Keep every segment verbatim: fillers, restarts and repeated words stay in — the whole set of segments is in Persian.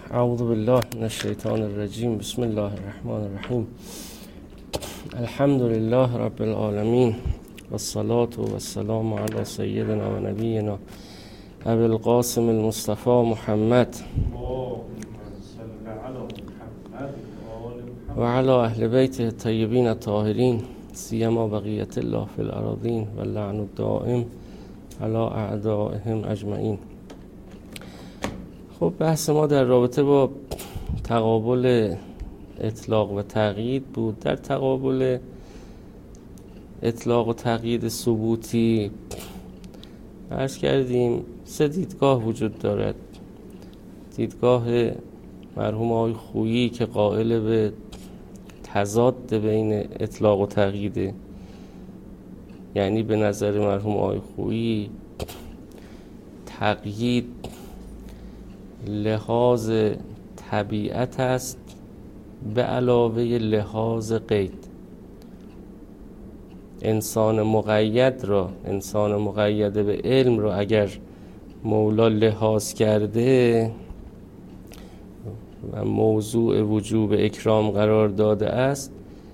اعوذ بالله من الشیطان الرجیم. بسم الله الرحمن الرحیم. الحمد لله رب العالمین والصلاة والسلام علی سیدنا و نبینا ابی القاسم المصطفى محمد و علی اهل بیت الطیبین الطاهرین سیما بقیت الله فی الارضین و اللعن الدائم علی اعدائهم اجمعین. خب بحث ما در رابطه با تقابل اطلاق و تقیید بود. در تقابل اطلاق و تقیید ثبوتی عرض کردیم سه دیدگاه وجود دارد. دیدگاه مرحوم آقای خویی که قائل به تضاد بین اطلاق و تقییده، یعنی به نظر مرحوم آقای خویی تقیید لحاظ طبیعت است به علاوه لحاظ قید. انسان مقید را انسان مقید به علم را اگر مولا لحاظ کرده و موضوع وجوب اکرام قرار داده است،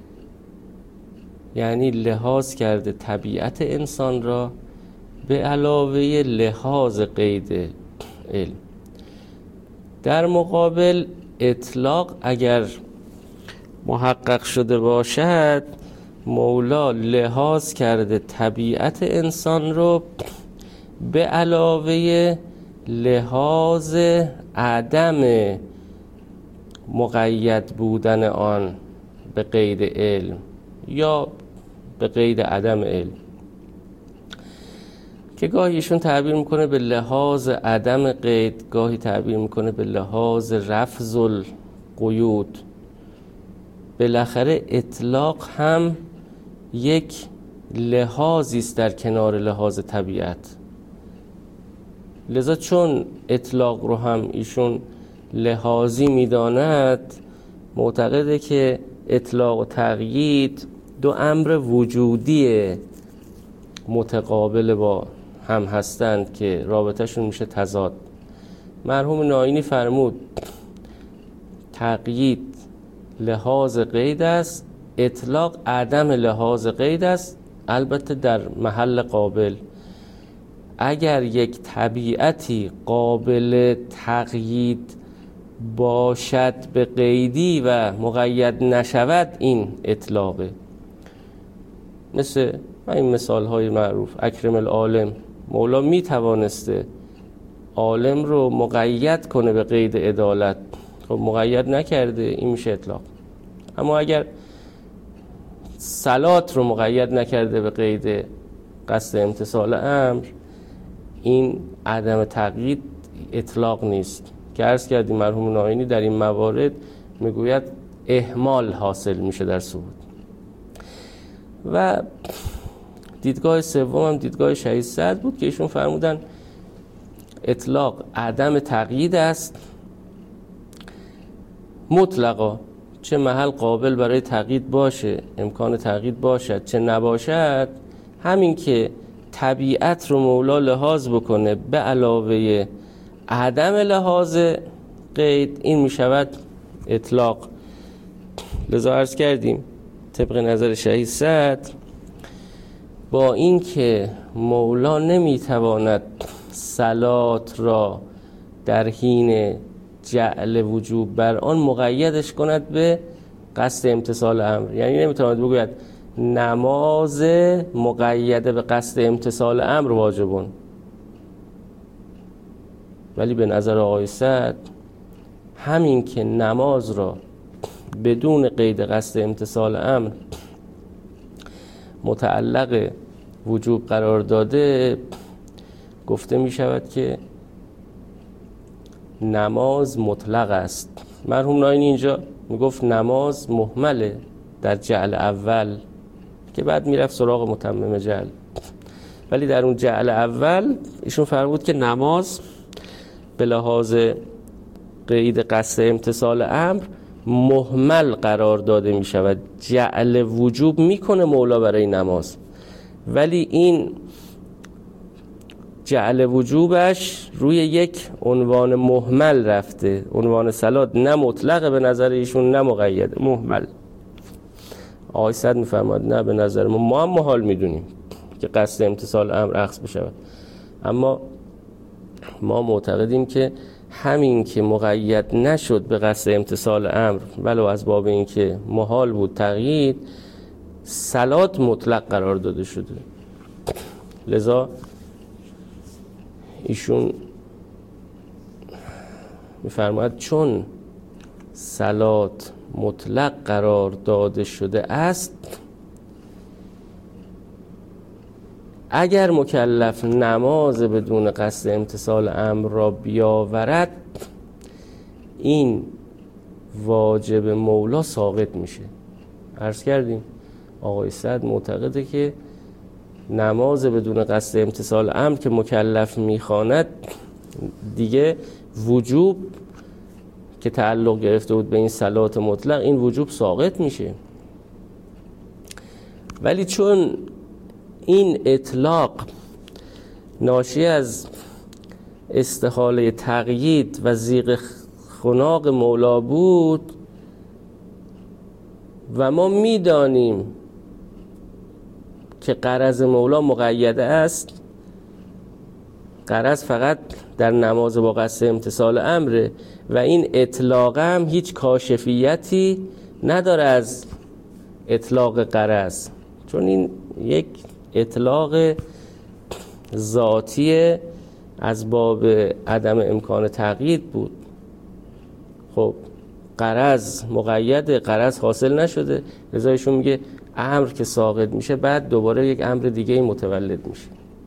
یعنی لحاظ کرده طبیعت انسان را به علاوه لحاظ قید علم. در مقابل اطلاق اگر محقق شده باشد، مولا لحاظ کرده طبیعت انسان رو به علاوه لحاظ عدم مقید بودن آن به قید علم یا به قید عدم علم، که گاهی ایشون تعبیر میکنه به لحاظ عدم قید، گاهی تعبیر میکنه به لحاظ رفض القیود. بالاخره اطلاق هم یک لحاظی است در کنار لحاظ طبیعت. لذا چون اطلاق رو هم ایشون لحاظی میداند، معتقده که اطلاق و تقیید دو امر وجودی متقابل با هم هستند که رابطهشون میشه تضاد. مرحوم ناینی فرمود تقیید لحاظ قید است، اطلاق عدم لحاظ قید است، البته در محل قابل. اگر یک طبیعتی قابل تقیید باشد به قیدی و مقید نشود، این اطلاقه. مثل این مثال های معروف، اکرم العالم، مولا می توانسته عالم رو مقید کنه به قید عدالت، خب مقید نکرده، این میشه اطلاق. اما اگر صلات رو مقید نکرده به قید قصد امتثال امر، این عدم تقیید اطلاق نیست، که عرض کردیم مرحوم ناینی در این موارد میگوید اهمال حاصل میشه در ثبوت. و دیدگاه سوم هم دیدگاه شهید سعد بود که ایشون فرمودن اطلاق عدم تقیید است مطلقا، چه محل قابل برای تقیید باشه، امکان تقیید باشد، چه نباشد، همین که طبیعت رو مولا لحاظ بکنه به علاوه عدم لحاظ قید، این میشود اطلاق. لذا عرض کردیم طبق نظر شهید سعد، با این که مولا نمیتواند صلات را در حین جعل وجوب بر آن مقیدش کند به قصد امتثال امر، یعنی نمیتواند بگوید نماز مقیده به قصد امتثال امر واجبون، ولی به نظر آقای سعد همین که نماز را بدون قید قصد امتثال امر متعلق وجوب قرار داده، گفته می شود که نماز مطلق است. مرحوم ناینی اینجا می گفت نماز محمله در جعل اول، که بعد می رفت سراغ متمم جعل، ولی در اون جعل اول ایشون فرمود که نماز به لحاظ قید قصد امتثال امر محمل قرار داده می شود. جعل وجوب می کنه مولا برای نماز، ولی این جعل وجوبش روی یک عنوان مهمل رفته. عنوان صلات نه مطلقه به نظر ایشون نه مقیده، مهمل. آقای صدر میفرماد نه، به نظر ما ما هم محال میدونیم که قصد امتثال امر اخذ بشود، اما ما معتقدیم که همین که مقید نشد به قصد امتثال امر ولو از باب این که محال بود تقیید، صلات مطلق قرار داده شده. لذا ایشون میفرماید چون صلات مطلق قرار داده شده است، اگر مکلف نماز بدون قصد امتثال امر را بیاورد، این واجب مولا ساقط میشه. عرض کردیم آقای صدر معتقده که نماز بدون قصد امتثال امر که مکلف میخواند دیگه وجوب که تعلق گرفته بود به این صلات مطلق، این وجوب ساقط میشه. ولی چون این اطلاق ناشی از استحاله تقیید و زیغ خناق مولا بود و ما میدانیم که غرض مولا مقیده است، غرض فقط در نماز با قصد امتثال امره و این اطلاق هم هیچ کاشفیتی نداره از اطلاق غرض، چون این یک اطلاق ذاتی از باب عدم امکان تقیید بود. خب غرض مقید، غرض حاصل نشده، لذا ایشون میگه امر که ساقط میشه بعد دوباره یک امر دیگه ای متولد میشه.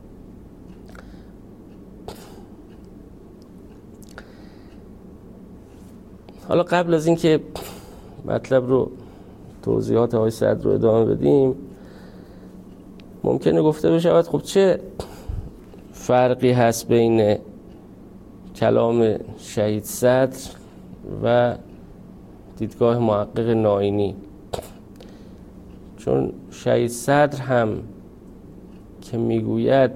حالا قبل از این که مطلب رو توضیحات آقای صدر رو ادامه بدیم، ممکنه گفته بشود خب چه فرقی هست بین کلام شهید صدر و دیدگاه محقق ناینی؟ چون شهید صدر هم که میگوید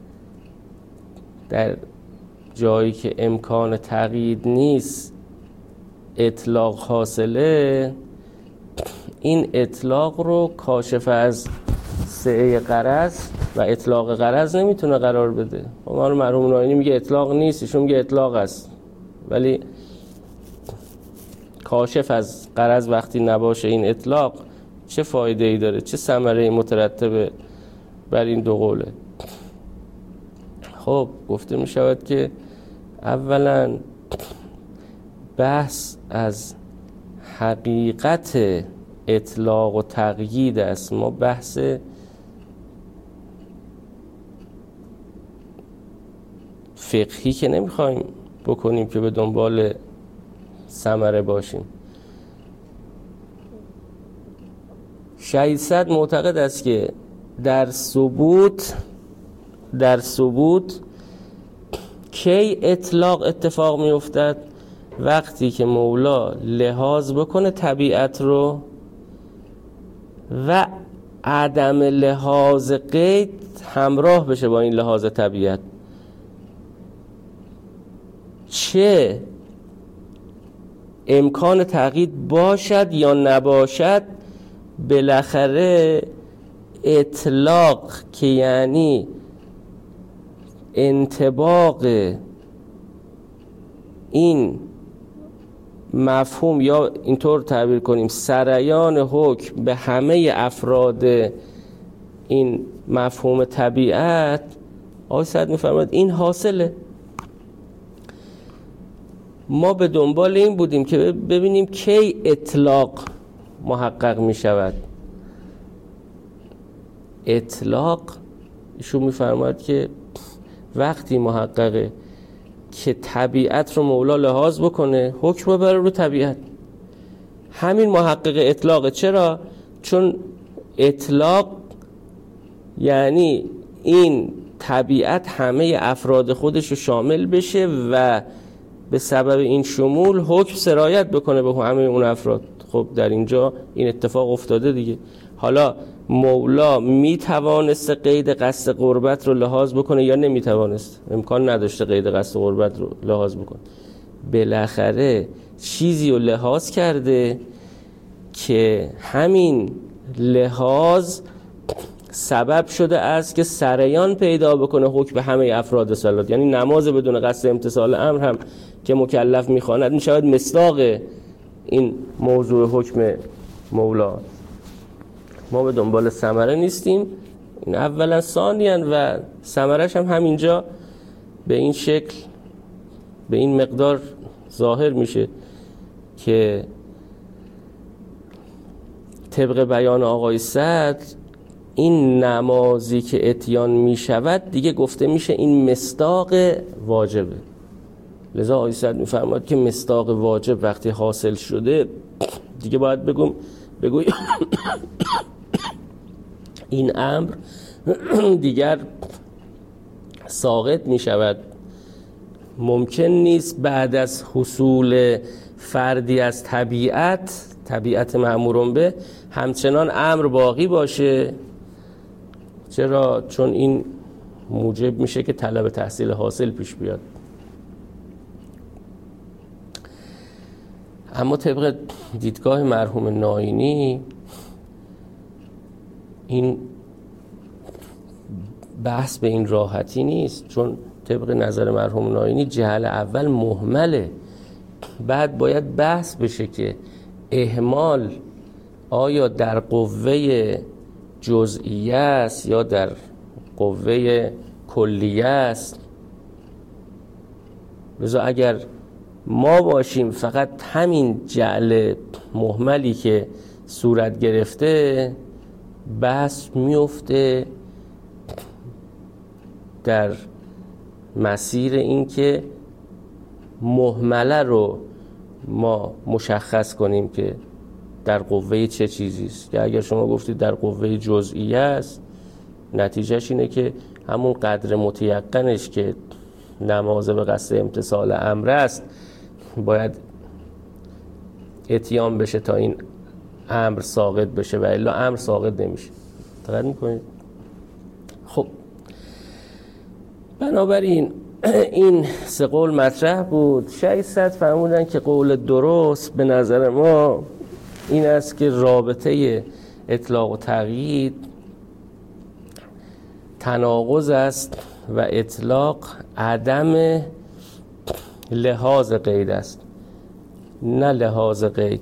در جایی که امکان تقیید نیست اطلاق حاصله، این اطلاق رو کاشف از سعه غرض و اطلاق غرض نمیتونه قرار بده. ما رو مرحوم ناینی میگه اطلاق نیست، ایشون میگه اطلاق است، ولی کاشف از غرض وقتی نباشه این اطلاق چه فایده ای داره؟ چه ثمره مترتبه بر این دو قوله؟ خب گفته می شود که اولا بحث از حقیقت اطلاق و تقیید است، ما بحث فقهی که نمیخوایم بکنیم که به دنبال ثمره باشیم. شهید صدر معتقد است که در ثبوت در ثبوت کی اطلاق اتفاق می افتد؟ وقتی که مولا لحاظ بکنه طبیعت رو و عدم لحاظ قید همراه بشه با این لحاظ طبیعت. چه امکان تقیید باشد یا نباشد، بالاخره اطلاق که یعنی انطباق این مفهوم، یا اینطور تعبیر کنیم سریان حکم به همه افراد این مفهوم طبیعت، آقای صدر می‌فرماید این حاصله. ما به دنبال این بودیم که ببینیم کی اطلاق محقق می شود. اطلاق ایشون می‌فرماید که وقتی محققه که طبیعت رو مولا لحاظ بکنه، حکم ببره رو طبیعت. همین محقق اطلاق. چرا؟ چون اطلاق یعنی این طبیعت همه افراد خودش رو شامل بشه و به سبب این شمول حکم سرایت بکنه به همه اون افراد. خب در اینجا این اتفاق افتاده دیگه. حالا مولا میتوانست قید قصد قربت رو لحاظ بکنه یا نمیتوانست؟ امکان نداشته قید قصد قربت رو لحاظ بکنه. بالاخره چیزی رو لحاظ کرده که همین لحاظ سبب شده است که سریان پیدا بکنه حکم همه افراد صلات. یعنی نماز بدون قصد امتثال امر هم که مکلف میخواند میشود مصداق این موضوع حکم مولا. ما به دنبال ثمره نیستیم، این اولا. ثانیاً و ثمرش هم همینجا به این شکل به این مقدار ظاهر میشه که طبق بیان آقای صدر این نمازی که اتیان میشود دیگه گفته میشه این مصداق واجبه. لذا آقای صدر میفرماد که مصداق واجب وقتی حاصل شده دیگه باید بگم بگوی این امر دیگر ساقط میشود. ممکن نیست بعد از حصول فردی از طبیعت طبیعت مأمورون به همچنان امر باقی باشه. چرا؟ چون این موجب میشه که طلب تحصیل حاصل پیش بیاد. اما طبق دیدگاه مرحوم ناینی این بحث به این راحتی نیست، چون طبق نظر مرحوم ناینی جهل اول مهمله. بعد باید بحث بشه که اهمال آیا در قوه جزئیه است یا در قوه کلیه است. لذا اگر ما باشیم فقط همین جعل مهملی که صورت گرفته، بحث میفته در مسیر این که مهمله رو ما مشخص کنیم که در قوه چه چیزی است. که اگر شما گفتید در قوه جزئیه است، نتیجهش اینه که همون قدر متیقنش که نماز به قصد امتثال امر است باید اتیان بشه تا این امر ساقط بشه و الا امر ساقط نمیشه. دقت میکنید؟ خب بنابراین این سه قول مطرح بود. شایسته فرمودن که قول درست به نظر ما این است که رابطه اطلاق و تقیید تناقض است و اطلاق عدم لحاظ قید است، نه لحاظ قید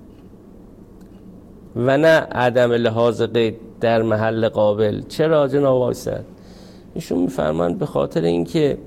و نه عدم لحاظ قید در محل قابل. چرا جناب آقای صدر؟ ایشون میفرمایند به خاطر اینکه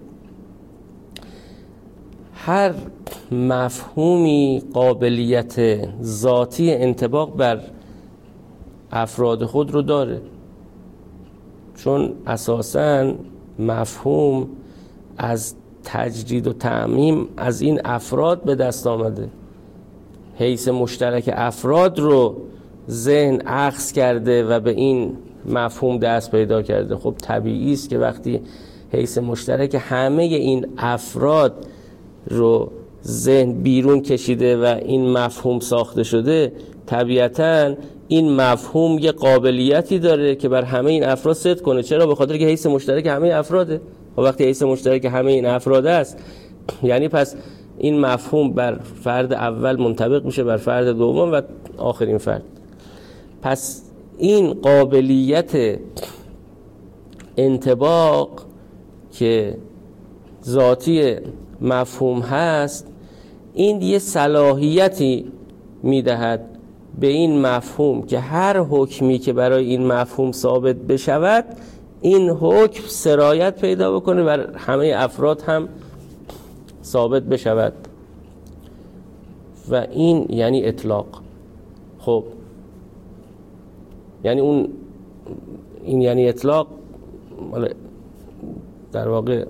هر مفهومی قابلیت ذاتی انطباق بر افراد خود رو داره، چون اساساً مفهوم از تجرید و تعمیم از این افراد به دست آمده. حیث مشترک افراد رو ذهن اخذ کرده و به این مفهوم دست پیدا کرده. خب طبیعی است که وقتی حیث مشترک همه این افراد رو ذهن بیرون کشیده و این مفهوم ساخته شده، طبیعتاً این مفهوم یه قابلیتی داره که بر همه این افراد صدق کنه. چرا؟ به خاطر که حیث مشترک همه افراده. و وقتی حیث مشترک همه این افراد است، یعنی پس این مفهوم بر فرد اول منطبق میشه بر فرد دوم و آخرین فرد. پس این قابلیت انطباق که ذاتی مفهوم هست، این یه صلاحیتی میدهد به این مفهوم که هر حکمی که برای این مفهوم ثابت بشود، این حکم سرایت پیدا بکنه بر همه افراد هم ثابت بشود و این یعنی اطلاق. خب یعنی اون این یعنی اطلاق در واقع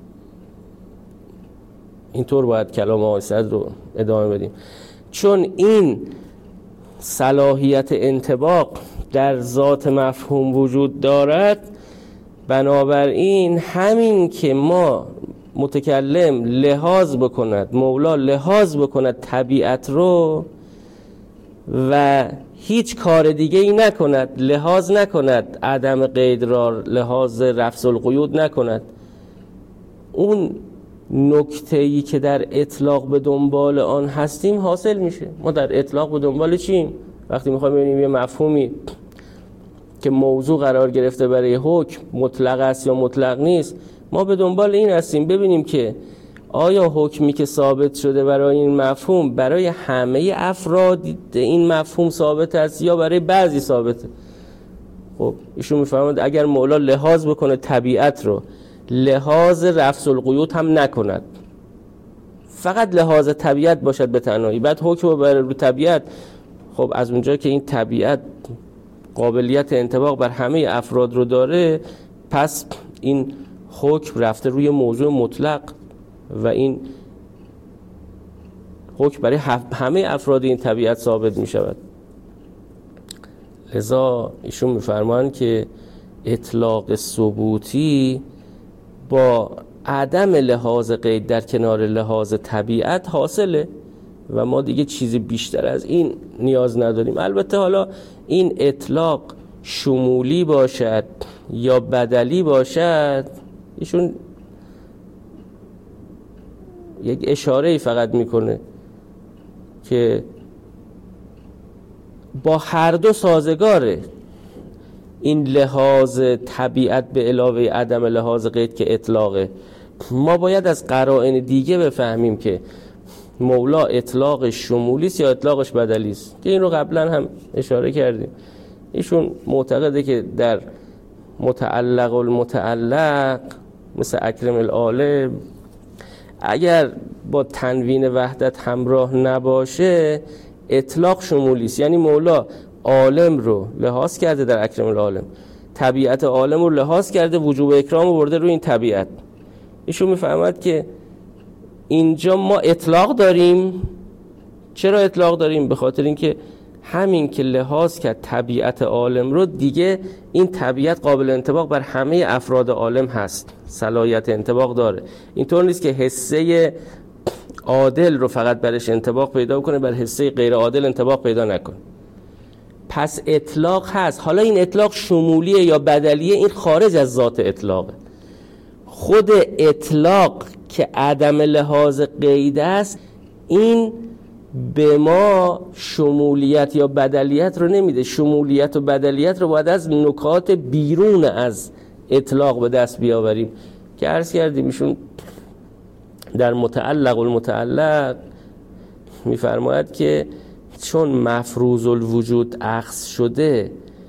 اینطور باید کلام آقای صدر رو ادامه بدیم، چون این صلاحیت انطباق در ذات مفهوم وجود دارد. بنابراین همین که ما متکلم لحاظ بکند، مولا لحاظ بکند طبیعت رو، و هیچ کار دیگه ای نکند، لحاظ نکند، عدم قید را لحاظ رفع القیود نکند، اون نکته‌ای که در اطلاق به دنبال آن هستیم حاصل میشه. ما در اطلاق به دنبال چیم؟ وقتی میخوایم ببینیم یه مفهومی که موضوع قرار گرفته برای حکم مطلق است یا مطلق نیست، ما به دنبال این هستیم ببینیم که آیا حکمی که ثابت شده برای این مفهوم برای همه افراد این مفهوم ثابت است یا برای بعضی ثابته. خب ایشون میفرماید اگر مولا لحاظ بکنه طبیعت رو، لحاظ رفع القیود هم نکند، فقط لحاظ طبیعت باشد به تنهایی، بعد حکم رو بر رو طبیعت، خب از اونجا که این طبیعت قابلیت انطباق بر همه افراد رو داره، پس این حکم رفته روی موضوع مطلق و این حکم برای همه افراد این طبیعت ثابت می شود. لذا ایشون میفرمایند که اطلاق ثبوتی با عدم لحاظ قید در کنار لحاظ طبیعت حاصله و ما دیگه چیزی بیشتر از این نیاز نداریم. البته حالا این اطلاق شمولی باشد یا بدلی باشد، ایشون یک اشاره‌ای فقط میکنه که با هر دو سازگاره، این لحاظ طبیعت به علاوه عدم لحاظ قید که اطلاقه. ما باید از قرائن دیگه بفهمیم که مولا اطلاقش شمولی است یا اطلاقش بدلی است، که این رو قبلا هم اشاره کردیم. ایشون معتقده که در متعلق المتعلق مثل اکرم العالم اگر با تنوین وحدت همراه نباشه اطلاق شمولی است، یعنی مولا عالم رو لحاظ کرده در اکرم العالم، طبیعت عالم رو لحاظ کرده، وجوب اکرام رو برده روی این طبیعت. ایشون میفهمد که اینجا ما اطلاق داریم. چرا اطلاق داریم؟ به خاطر اینکه همین که لحاظ کرد طبیعت عالم رو، دیگه این طبیعت قابل انطباق بر همه افراد عالم هست، صلاحیت انطباق داره. اینطور نیست که حصه عادل رو فقط برش انطباق پیدا کنه، بر حصه غیر عادل انطباق پیدا نکنه. پس اطلاق هست. حالا این اطلاق شمولیه یا بدلیه، این خارج از ذات اطلاقه. خود اطلاق که عدم لحاظ قید است، این به ما شمولیت یا بدلیت رو نمیده. شمولیت و بدلیت رو باید از نکات بیرون از اطلاق به دست بیاوریم که عرض کردیم. ایشون در متعلق المتعلق میفرماید که چون مفروض الوجود اخذ شده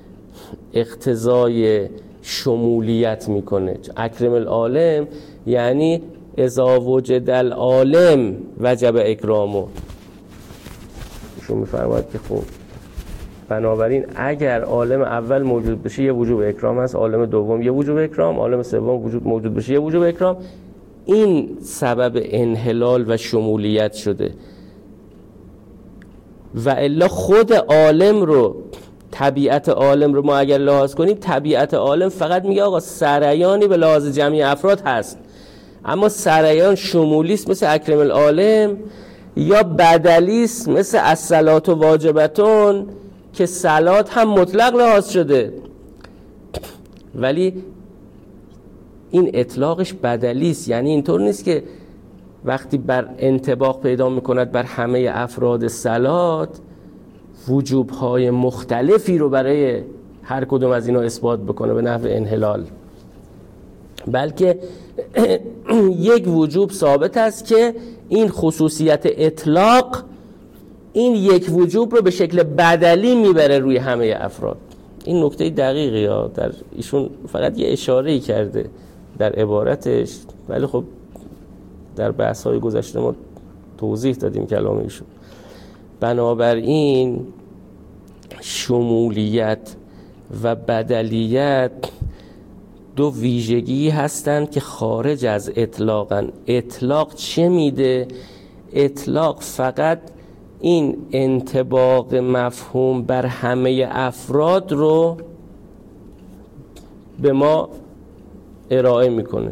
اقتضای شمولیت میکنه. اکرم العالم یعنی اذا وجد العالم وجب اکرامه. ایشون میفرماید که خب بنابراین اگر عالم اول موجود بشه یه وجوب اکرام هست، عالم دوم یه وجوب اکرام، عالم سوم وجود موجود بشه یه وجوب اکرام. این سبب انحلال و شمولیت شده. و الا خود عالم رو، طبیعت عالم رو ما اگر لحاظ کنیم، طبیعت عالم فقط میگه آقا سریانی به لحاظ جمعی افراد هست، اما سریان شمولیست مثل اکرم العالم یا بدلیست مثل الصلاة واجبتون که صلات هم مطلق لحاظ شده، ولی این اطلاقش بدلیست. یعنی اینطور نیست که وقتی بر انطباق پیدا میکند بر همه افراد صلات وجوبهای مختلفی رو برای هر کدوم از اینا اثبات بکنه به نحو انحلال، بلکه یک وجوب ثابت است که این خصوصیت اطلاق این یک وجوب رو به شکل بدلی میبره روی همه افراد. این نکته دقیقی ها، در ایشون فقط یه اشاره‌ای کرده در عبارتش، ولی خب در بحث‌های گذشته ما توضیح دادیم کلام ایشون. بنابراین شمولیت و بدلیت دو ویژگی هستند که خارج از اطلاقن. اطلاق چه میده؟ اطلاق فقط این انطباق مفهوم بر همه افراد رو به ما ارائه میکنه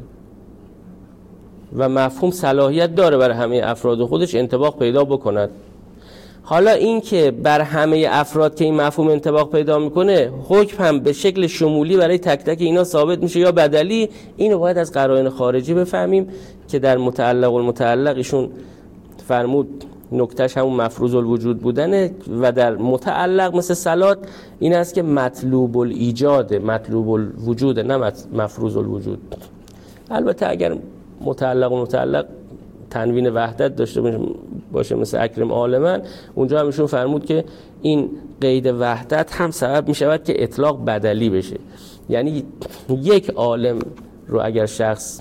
و مفهوم صلاحیت داره برای همه افراد خودش انطباق پیدا بکند. حالا این که بر همه افراد که این مفهوم انطباق پیدا میکنه حکم هم به شکل شمولی برای تک تک اینا ثابت میشه یا بدلی، اینو باید از قرائن خارجی بفهمیم که در متعلق المتعلق ایشون فرمود نکتهش همون مفروض الوجود بودنه و در متعلق مثل صلات این است که مطلوب الایجاده، مطلوب الوجوده، نه مفروض الوجود. البته اگر متعلق و متعلق تنوین وحدت داشته باشه مثل اکرم عالما، اونجا هم ایشون فرمود که این قید وحدت هم سبب می شود که اطلاق بدلی بشه. یعنی یک عالم رو اگر شخص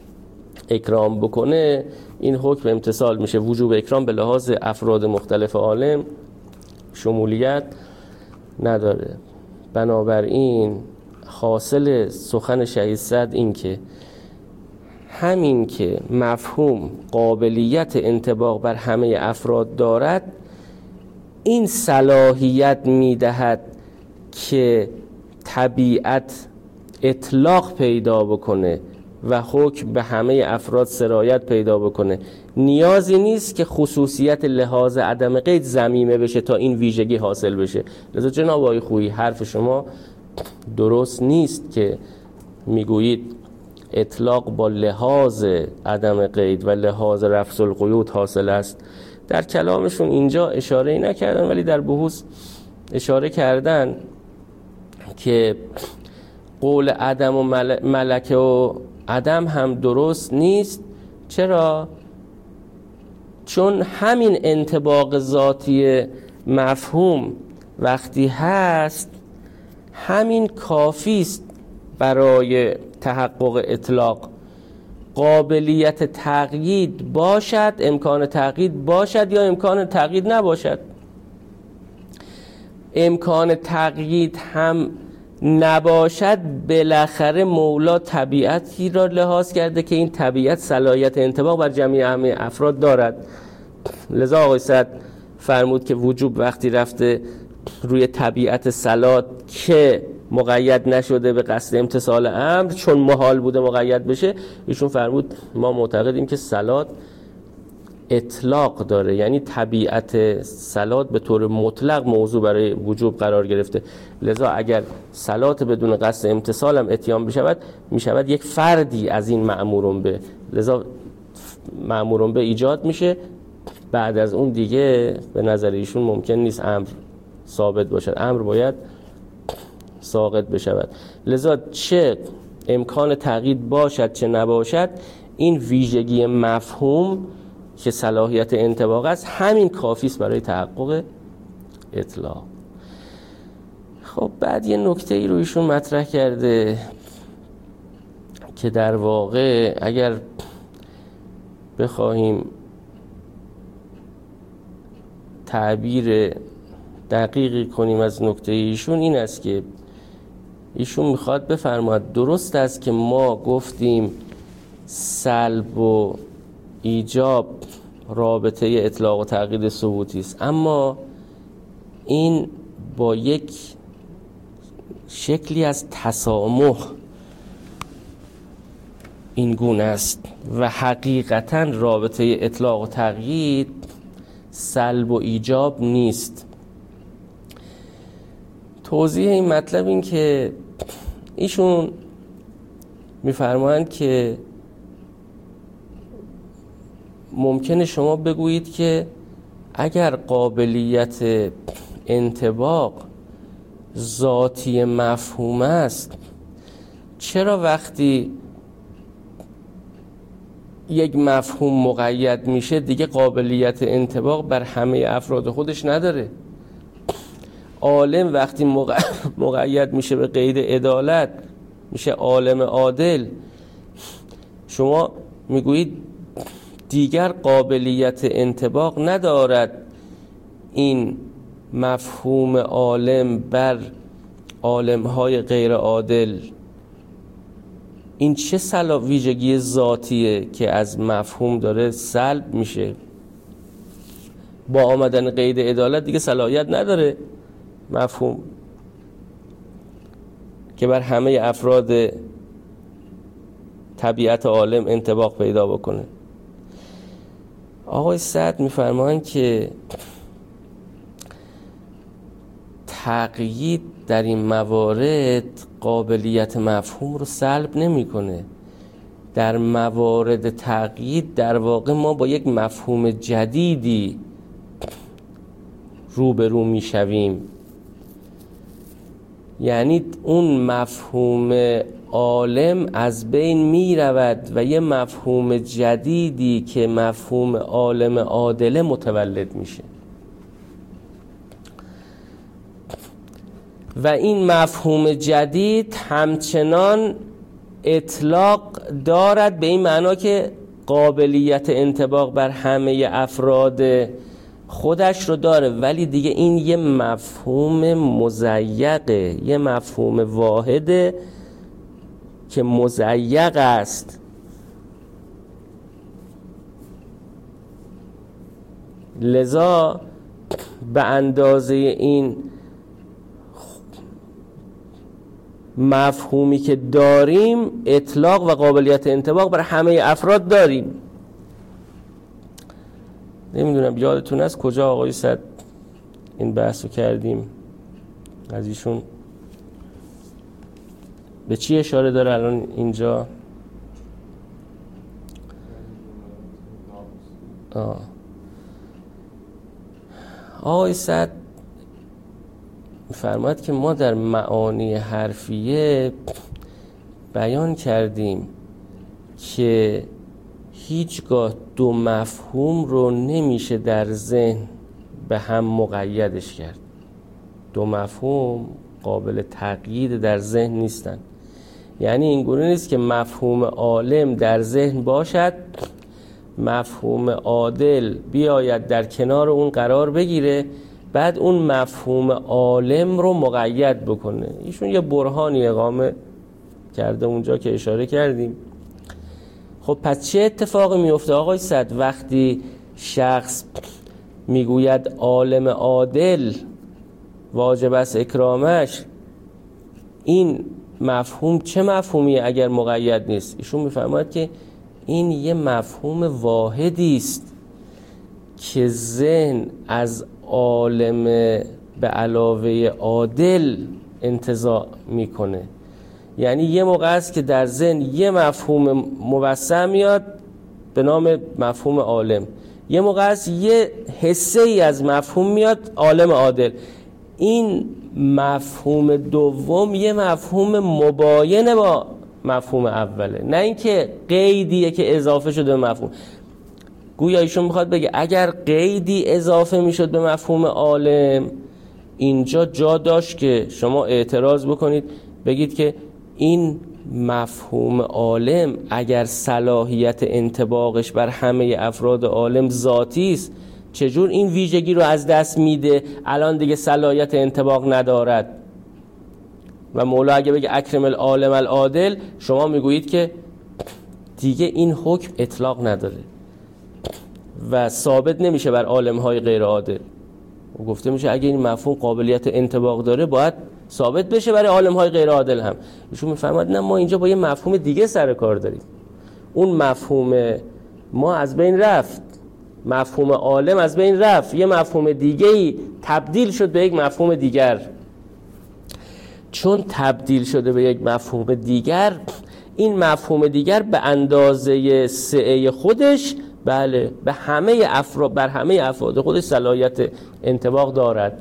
اکرام بکنه این حکم امتصال میشه، وجوب اکرام به لحاظ افراد مختلف عالم شمولیت نداره. بنابراین حاصل سخن شهید صدر این که همین که مفهوم قابلیت انطباق بر همه افراد دارد، این صلاحیت میدهد که طبیعت اطلاق پیدا بکنه و حکم به همه افراد سرایت پیدا بکنه. نیازی نیست که خصوصیت لحاظ عدم قید ضمیمه بشه تا این ویژگی حاصل بشه. لذا جناب آقای خویی حرف شما درست نیست که میگویید اطلاق با لحاظ عدم قید و لحاظ رفع القیود حاصل است. در کلامشون اینجا اشاره نکردن ولی در بحوث اشاره کردن که قول عدم و ملکه و عدم هم درست نیست. چرا؟ چون همین انطباق ذاتی مفهوم وقتی هست همین کافی است برای تحقق اطلاق. قابلیت تقیید باشد، امکان تقیید باشد یا امکان تقیید نباشد. امکان تقیید هم نباشد، بالاخره مولا طبیعتی را لحاظ کرده که این طبیعت صلاحیت انطباق بر جمعی همه افراد دارد. لذا آقای صدر فرمود که وجوب وقتی رفته روی طبیعت صلات که مقید نشده به قصد امتصال امر، چون محال بوده مقید بشه، ایشون فرمود ما معتقدیم که صلات اطلاق داره، یعنی طبیعت صلات به طور مطلق موضوع برای وجوب قرار گرفته. لذا اگر صلات بدون قصد امتصال هم اتیان بشود، میشود یک فردی از این مأمورون به، لذا مأمورون به ایجاد میشه. بعد از اون دیگه به نظر ایشون ممکن نیست امر ثابت باشد، امر باید ساقط بشود. لذا چه امکان تقیید باشد چه نباشد، این ویژگی مفهوم که صلاحیت انطباق است همین کافی است برای تحقق اطلاق. خب بعد یه نکته ای رو ایشون مطرح کرده که در واقع اگر بخواهیم تعبیر دقیقی کنیم از نکته ایشون، این است که ایشون میخواد بفرماید درست است که ما گفتیم سلب و ایجاب رابطه اطلاق و تقیید ثبوتی است، اما این با یک شکلی از تسامح این گونه است و حقیقتا رابطه اطلاق و تقیید سلب و ایجاب نیست. توضیح این مطلب این که ایشون میفرمایند که ممکنه شما بگویید که اگر قابلیت انطباق ذاتی مفهوم است، چرا وقتی یک مفهوم مقید میشه دیگه قابلیت انطباق بر همه افراد خودش نداره؟ عالم وقتی مقید میشه به قید عدالت میشه عالم عادل، شما میگویید دیگر قابلیت انطباق ندارد این مفهوم عالم بر عالمهای غیر عادل. این چه سلا ویژگی ذاتیه که از مفهوم داره سلب میشه؟ با آمدن قید عدالت دیگه صلاحیت نداره مفهوم که بر همه افراد طبیعت عالم انطباق پیدا بکنه. آقای سعد میفرمایند که تقیید در این موارد قابلیت مفهوم رو سلب نمیکنه. در موارد تقیید در واقع ما با یک مفهوم جدیدی روبرو میشویم، یعنی اون مفهوم عالم از بین می رود و یه مفهوم جدیدی که مفهوم عالم عادله متولد میشه و این مفهوم جدید همچنان اطلاق دارد به این معنا که قابلیت انطباق بر همه افراد خودش رو داره، ولی دیگه این یه مفهوم مضیقه، یه مفهوم واحده که مضیق است. لذا به اندازه این مفهومی که داریم اطلاق و قابلیت انطباق بر همه افراد داریم. نمیدونم یادتون از کجا آقای صد این بحثو کردیم، از ایشون به چی اشاره داره الان اینجا؟ آه. آقای صد فرماد که ما در معانی حرفیه بیان کردیم که هیچگاه دو مفهوم رو نمیشه در ذهن به هم مقیدش کرد. دو مفهوم قابل تقیید در ذهن نیستن. یعنی اینگونه نیست که مفهوم عالم در ذهن باشد، مفهوم عادل بیاید در کنار اون قرار بگیره، بعد اون مفهوم عالم رو مقید بکنه. ایشون یه برهانی اقامه کرده اونجا که اشاره کردیم. خب پس چه اتفاقی میفته آقای صد وقتی شخص میگوید عالم عادل واجب است اکرامش؟ این مفهوم چه مفهومیه اگر مقید نیست؟ ایشون میفرماید که این یه مفهوم واحدی است که ذهن از عالم به علاوه عادل انتزاع میکنه. یعنی یه موقع است که در ذهن یه مفهوم موسع میاد به نام مفهوم عالم، یه موقع است یه حصه ای از مفهوم میاد عالم عادل. این مفهوم دوم یه مفهوم مباین با مفهوم اوله، نه اینکه قیدیه که اضافه شده به مفهوم. گویا ایشون میخواد بگه اگر قیدی اضافه میشد به مفهوم عالم، اینجا جا داشت که شما اعتراض بکنید بگید که این مفهوم عالم اگر صلاحیت انطباقش بر همه افراد عالم ذاتی است، چجور این ویژگی رو از دست میده الان دیگه صلاحیت انطباق ندارد؟ و مولا اگه بگه اکرم العالم العادل، شما میگویید که دیگه این حکم اطلاق نداره و ثابت نمیشه بر عالم‌های غیر عادل. و گفته میشه اگه این مفهوم قابلیت انطباق داره باید ثابت بشه برای عالم‌های غیر عادل هم. ایشون میفرماد نه، ما اینجا با یه مفهوم دیگه سر کار داریم. اون مفهوم ما از بین رفت، مفهوم عالم از بین رفت، یه مفهوم دیگه‌ای تبدیل شد به یک مفهوم دیگر. چون تبدیل شده به یک مفهوم دیگر، این مفهوم دیگر به اندازه سعه خودش بله به همه افراد بر همه افراد خودش صلاحیت انطباق دارد.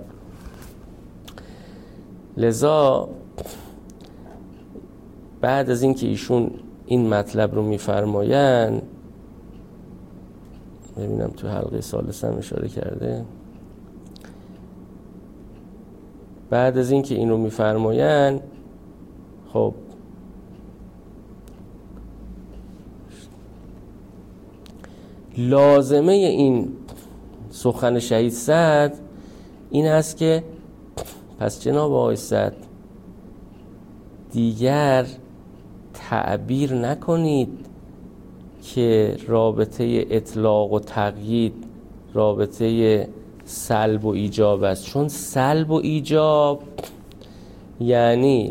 لذا بعد از اینکه ایشون این مطلب رو میفرمایند، ببینم تو حلقه ثالثه هم اشاره کرده، بعد از اینکه این رو میفرمایند خب لازمه این سخن شهید سعد این است که پس جناب آقای سعد دیگر تعبیر نکنید که رابطه اطلاق و تقیید رابطه سلب و ایجاب است، چون سلب و ایجاب یعنی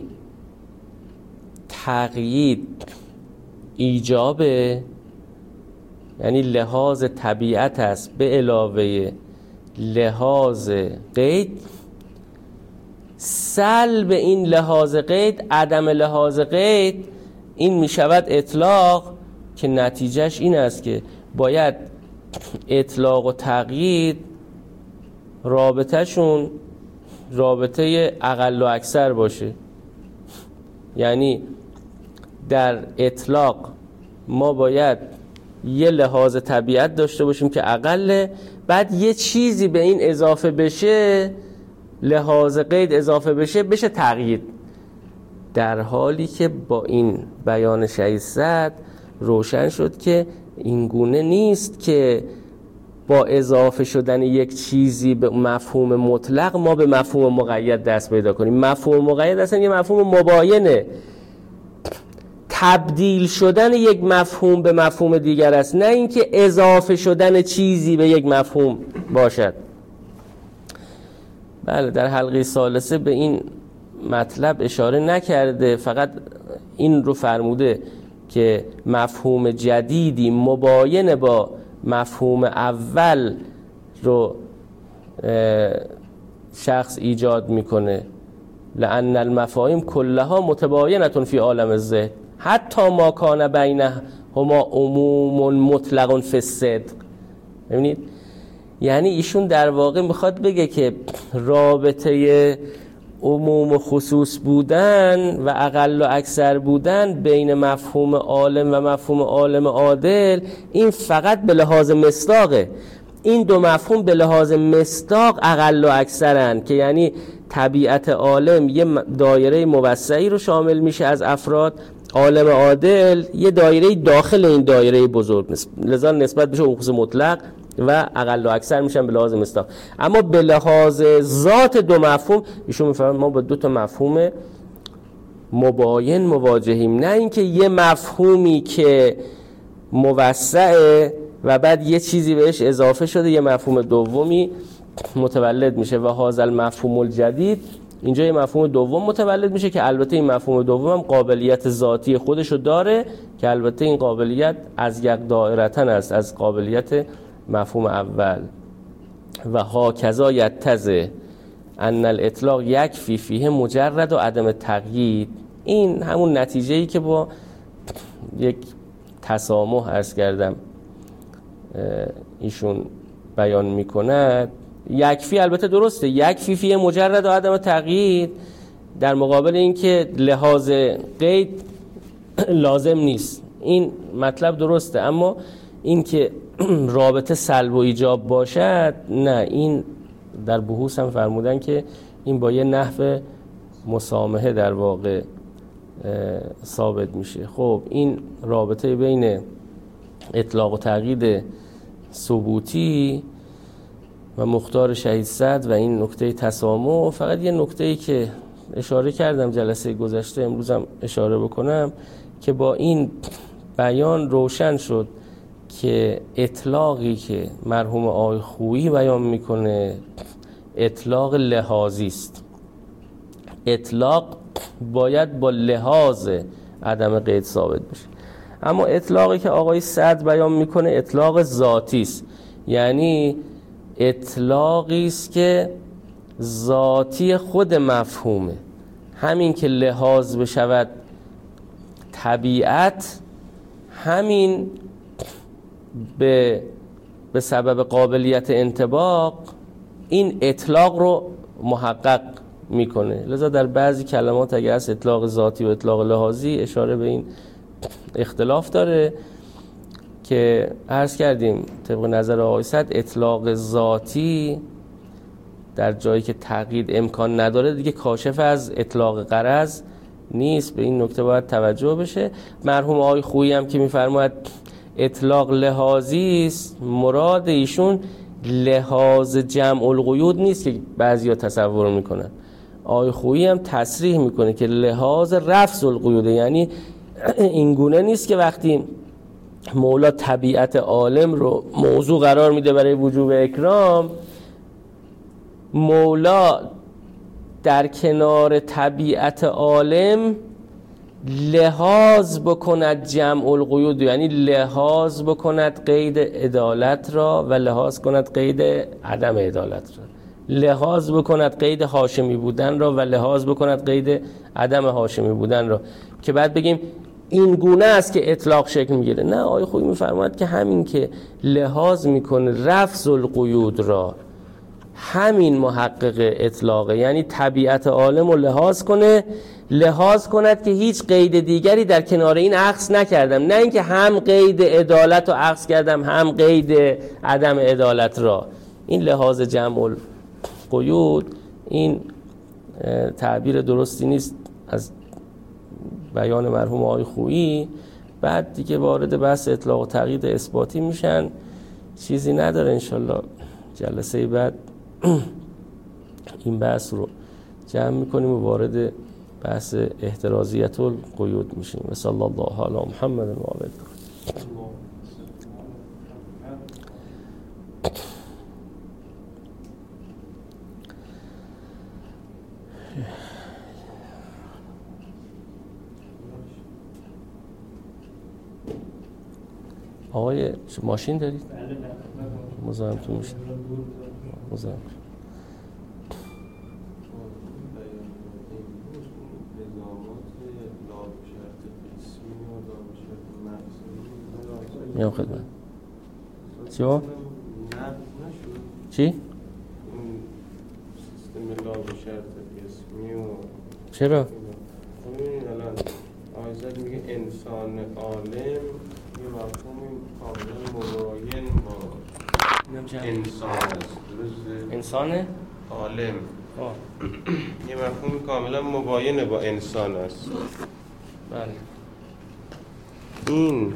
تقیید ایجابه، یعنی لحاظ طبیعت است به علاوه لحاظ قید، سلب این لحاظ قید، عدم لحاظ قید، این می شود اطلاق، که نتیجهش این است که باید اطلاق و تقیید رابطه شون رابطه اقل و اکثر باشه. یعنی در اطلاق ما باید یه لحاظ طبیعت داشته باشیم که اقله، بعد یه چیزی به این اضافه بشه، لحاظ قید اضافه بشه، بشه تقیید. در حالی که با این بیان شهید صدر روشن شد که این گونه نیست که با اضافه شدن یک چیزی به مفهوم مطلق ما به مفهوم مقید دست پیدا کنیم. مفهوم مقید اصلا یه مفهوم مباینه، تبدیل شدن یک مفهوم به مفهوم دیگر است، نه اینکه اضافه شدن چیزی به یک مفهوم باشد. بله، در حلقه ثالثه به این مطلب اشاره نکرده، فقط این رو فرموده که مفهوم جدیدی مباین با مفهوم اول رو شخص ایجاد میکنه. لأن المفاهیم کلها متباینة فی عالم الذهن حتی ما کان بینهما عموم مطلق فی الصدق. ببینید، یعنی ایشون در واقع میخواد بگه که رابطه عموم و خصوص بودن و اقل و اکثر بودن بین مفهوم عالم و مفهوم عالم عادل، این فقط به لحاظ مصداقه. این دو مفهوم به لحاظ مصداق اقل و اکثرن، که یعنی طبیعت عالم یه دایره موسعی رو شامل میشه از افراد، عالم عادل یه دایره داخل این دایره بزرگ، لذا نسبت بشه خصوص مطلق و اقل و اکثر میشن به لحاظ مصداق. اما به لحاظ ذات دو مفهوم ایشون میفهمن ما با دو تا مفهوم مباین مواجهیم، نه اینکه یه مفهومی که موسعه و بعد یه چیزی بهش اضافه شده، یه مفهوم دومی متولد میشه. و هذا المفهوم الجدید، اینجا یه مفهوم دوم متولد میشه که البته این مفهوم دوم هم قابلیت ذاتی خودشو داره، که البته این قابلیت از یک دایرتن است، از قابلیت مفهوم اول. و هاکذا یتضح ان الاطلاق یکفی فیه مجرد و عدم تقیید. این همون نتیجه‌ای که با یک تسامح عرض کردم ایشون بیان میکند. یکفی البته درسته، یکفی فیه مجرد و عدم تقیید، در مقابل اینکه لحاظ قید لازم نیست، این مطلب درسته. اما این که رابطه سلب و ایجاب باشد، نه، این در بحوث هم فرمودن که این با یه نحو مسامحه در واقع ثابت میشه. خب این رابطه بین اطلاق و تقیید ثبوتی و مختار شهید صدر و این نکته تسامح، فقط یه نکته‌ای که اشاره کردم جلسه گذشته، امروزم اشاره بکنم که با این بیان روشن شد که اطلاقی که مرحوم آقای خویی بیان میکنه اطلاق لحاظی است. اطلاق باید با لحاظ عدم قید ثابت بشه. اما اطلاقی که آقای صدر بیان میکنه اطلاق ذاتی است، یعنی اطلاقی است که ذاتی خود مفهومه. همین که لحاظ بشود طبیعت، همین به به سبب قابلیت انطباق این اطلاق رو محقق میکنه. لذا در بعضی کلمات اگر از اطلاق ذاتی و اطلاق لحاظی اشاره به این اختلاف داره که عرض کردیم طبق نظر آقای صدر اطلاق ذاتی در جایی که تقیید امکان نداره دیگه کاشف از اطلاق غرض نیست. به این نکته باید توجه بشه. مرحوم آقای خویی هم که میفرماید اطلاق لحاظی است، مراد ایشون لحاظ جمع القیود نیست که بعضیا تصور میکنن. آقای خویی هم تصریح میکنه که لحاظ رفض القیوده، یعنی این گونه نیست که وقتی مولا طبیعت عالم رو موضوع قرار میده برای وجوب اکرام، مولا در کنار طبیعت عالم لحاظ بکند جمع القیود، یعنی لحاظ بکند قید عدالت را و لحاظ کند قید عدم عدالت را. لحاظ بکند قید هاشمی بودن را و لحاظ بکند قید عدم هاشمی بودن را، که بعد بگیم این گونه است که اطلاق شکل میگیره. نه، آقای خویی میفرماید که همین که لحاظ میکنه رفض القیود را، همین محقق اطلاقه، یعنی طبیعت عالم رو لحاظ کنه، لحاظ کند که هیچ قید دیگری در کنار این عکس نکردم، نه اینکه هم قید عدالت رو عکس کردم هم قید عدم عدالت را. این لحاظ جمع القیود این تعبیر درستی نیست از بیان مرحوم آقای خویی. بعد دیگه وارد بحث اطلاق و تقیید اثباتی میشن، چیزی نداره. انشالله جلسه بعد این بحث رو جمع میکنیم و وارد بحث احترازیت القیود میشیم. و صلی الله علی محمد و آله. آقای ماشین دارید؟ مزاحم تو میشه. مزاحم میام خدمت. چی؟ چی؟ سیستم لاب شرط اسمی و چرا؟ ببینید الان آیزد میگه انسان عالم یه مفهومی کاملا مباین با انسان است. انسان عالم یه مفهومی کاملا مباین با انسان است. بله. این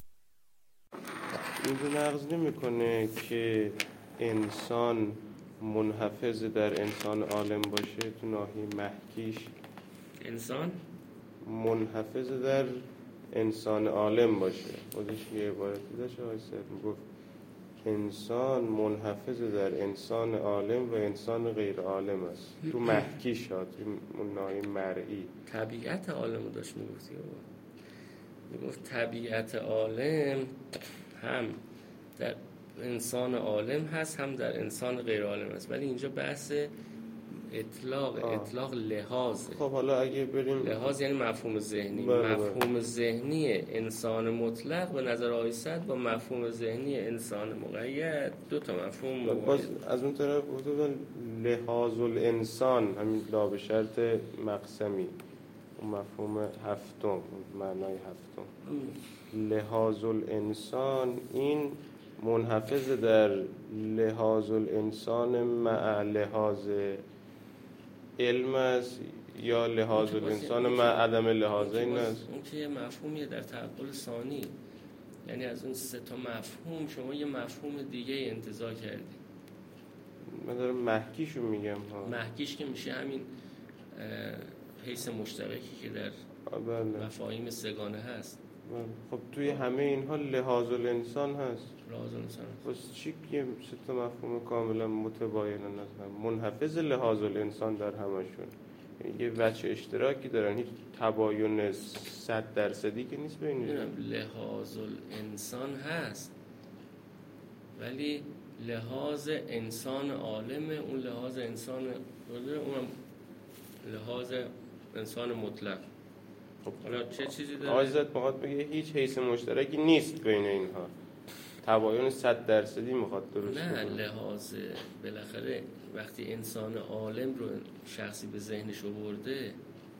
این نقض نمیکنه که انسان منحفظ در انسان عالم باشه. تو ناحیه محکیش انسان منحفظ در انسان عالم باشه. خودش یه عبارتی داشت آقای سید میگفت انسان منحفظ در انسان عالم و انسان غیر عالم است. تو محکیش ها، تو ناحیه مرئی طبیعت عالم رو داشت میگفتی. میگفت طبیعت عالم هم در انسان عالم هست هم در انسان غیر عالم هست، ولی اینجا بحث اطلاق آه. اطلاق لحاظ. خب حالا اگه بریم لحاظ یعنی مفهوم ذهنی. بله مفهوم ذهنی انسان مطلق به نظر آقای سعد با مفهوم ذهنی انسان مقید دو تا مفهوم باز از اون طرف گفتن لحاظ الانسان همین لا به شرط مقسمی، اون مفهوم هفتم، معنای هفتم. لحاظ الانسان این منحفظ در لحاظ الانسان مع لحاظ علم است یا لحاظ الانسان مع عدم لحاظ این است؟ اون که یه مفهومیه در تعقل ثانی، یعنی از اون سه تا مفهوم شما یه مفهوم دیگه انتزاع کردی. من دارم محکیشو میگم ها. محکیش که میشه همین حیث مشترکی که در مفاهیم سگانه هست. خب توی همه اینها لحاظ الانسان هست. لحاظ الانسان بس چی که سه تا مفهوم کاملا متباینن از هم، منحفظ لحاظ الانسان در همشون، یه وجه اشتراکی دارن، هیچ تباین صد درصدی که نیست بینشون. لحاظ الانسان هست ولی لحاظ انسان عالمه، اون لحاظ انسان اون لحاظ انسان مطلق. خب حالا چه چیزی داره؟ آیزت میخواد بگه هیچ حیث مشترکی نیست بین اینها، تباین صد درصدی میخواد درست نه بکنه. لحاظ بالاخره وقتی انسان عالم رو شخصی به ذهنش آورده،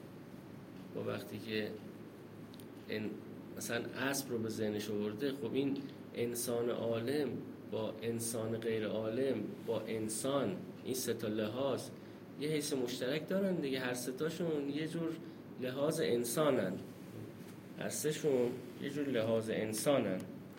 با وقتی که این مثلا اسب رو به ذهنش آورده، خب این انسان عالم با انسان غیر عالم با انسان، این سه تا لحاظ یه حیث مشترک دارن دیگه. هر سه تاشون یه جور لحاظ انسانن، هر سه شون یه جور لحاظ انسانن.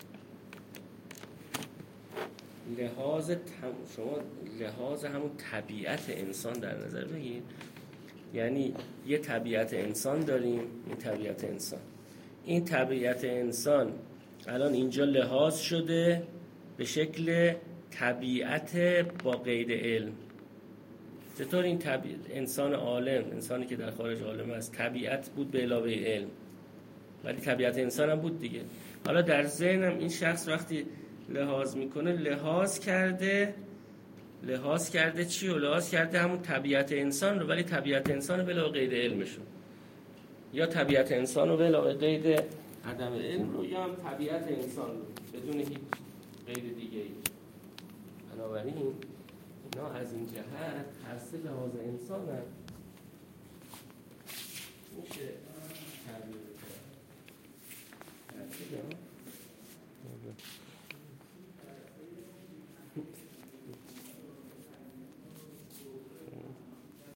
لحاظ تم... شما لحاظ همون طبیعت انسان در نظر بگید، یعنی یه طبیعت انسان داریم. این طبیعت انسان این طبیعت انسان الان اینجا لحاظ شده به شکل طبیعت با قید علم. چطور این طبیعت انسان عالم، انسانی که در خارج عالم است، طبیعت بود به علاوه علم، ولی طبیعت انسان هم بود دیگه. حالا در ذهنم این شخص وقتی لحاظ میکنه، لحاظ کرده لحاظ کرده چی و لحاظ کرده همون طبیعت انسان رو، ولی طبیعت انسان رو بلا قید علمشون، یا طبیعت انسان رو بلا قید عدم علم رو، یا هم طبیعت انسان رو بدون هیچ قید دیگه ای. بنابراین اینا از این جهت هر سه لحاظ انسان هم میشه تعبیر کرد.